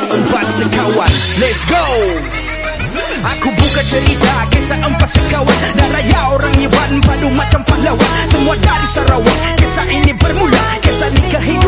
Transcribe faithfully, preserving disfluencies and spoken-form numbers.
empat sekawan. Let's go. Aku buka cerita kisah empat sekawan dan raya orang Iban padu macam pahlawan. Semua dari Sarawak. Kisah ini bermula kisah nikah hingga